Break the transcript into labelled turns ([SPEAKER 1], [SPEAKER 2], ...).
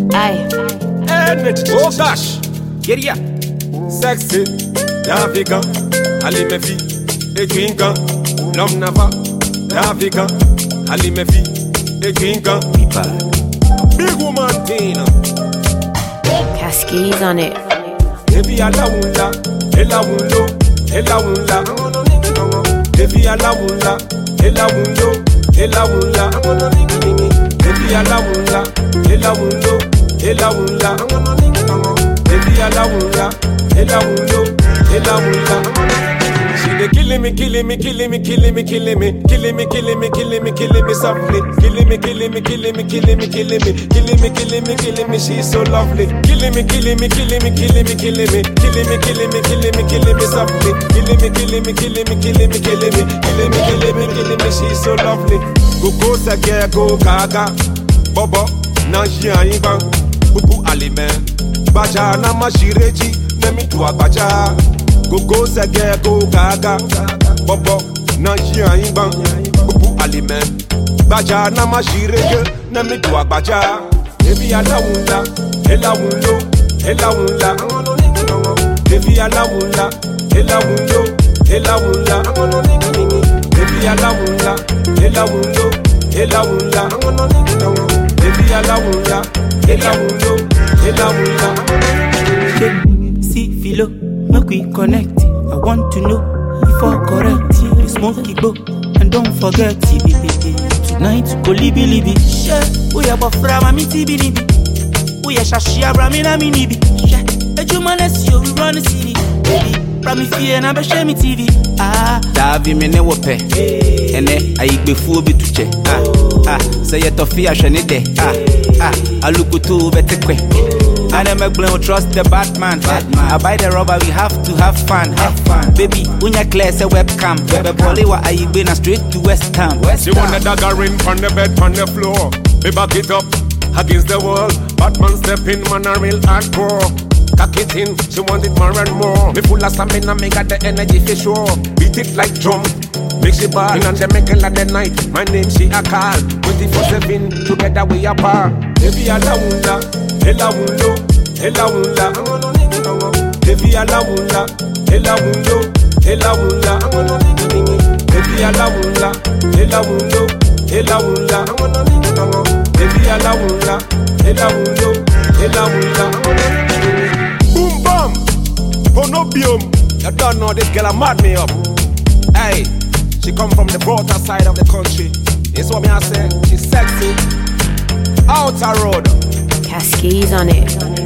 [SPEAKER 1] Aye.
[SPEAKER 2] Energy. Oh gosh. Get ya. Sexy. L'Africain. Allez mes filles. Écrinquant. L'homme nava. L'Africain. Allez mes filles. Écrinquant. Big woman Tina.
[SPEAKER 1] Cascades on it.
[SPEAKER 2] Evi ala wunda. Ela wundo. Ela wunda. Evi ala wunda. Ela wundo. Ela wunda. Evi ala wunda. Ela wundo. Ela wunda. Evi ala wunda. Ela wundo. Ela wunda. She dey killing me, killing me, killing me, killing me, killing me, killing me, killing me, killing me, killing me softly. Killing me, killing me, killing me, killing me, killing me, killing me, killing me, killing me. She's so lovely. Killing me, killing me, killing me, killing me, killing me, killing me, killing me, killing me, killing me softly. Killing me, killing me, killing me, killing me, killing me, killing me, killing me, killing me. She's so lovely. Go sa girl, go gaga, bobo, na jian bang, bubu alimen, baja na mashireji, nemi tu agbaja. Go sa girl, go gaga, bobo, na jian bang, bubu alimen, baja na mashireji, nemi tu agbaja. Evi ala wunda, ela wundo, ela wunda. Evi ala wunda, ela wundo, ela wunda. Evi ala wunda, ela wundo, ela wunda. Evi ala wunda, ela wundo, ela wunda.
[SPEAKER 3] See Philo, make we connect. I want to know if I correct. You smoke go and don't forget. Tonight go libi libi. We are bafra mami tibi libi. We are shashia bramina minibi. Ejumanes you run the city, baby. From fear na be share me TV.
[SPEAKER 4] Davi me ne wope. Ene ayi fu bi tuche. Say it of fear shene de. Alukutu betekwe. And I make blame trust the Batman. I buy the rubber, we have to have fun. Baby, unya clear say webcam. Bebe Polly wa ayi na straight to West Ham.
[SPEAKER 2] She want the dagger in on the bed, on the floor. Me back it up against the wall. Batman step in, man a real hardcore. Cock it in, she want it more and more. Me full of stamina, me got the energy for sure. Beat it like drum, make she ball. In on the middle of the night, my name she a call. 24/7, together we a par. Evi ala wunda, ela wundo, ela wunda. Evi ala wunda, ela wundo, ela wunda. Evi ala wunda, ela wundo, ela wunda. Evi ala wunda, ela wundo, ela wunda. Boom bam, Ponobium. You don't know this girl, mad me up. Hey, she come from the border side of the country. It's what me I say. She's sexy. Outer road.
[SPEAKER 1] Cascades on it.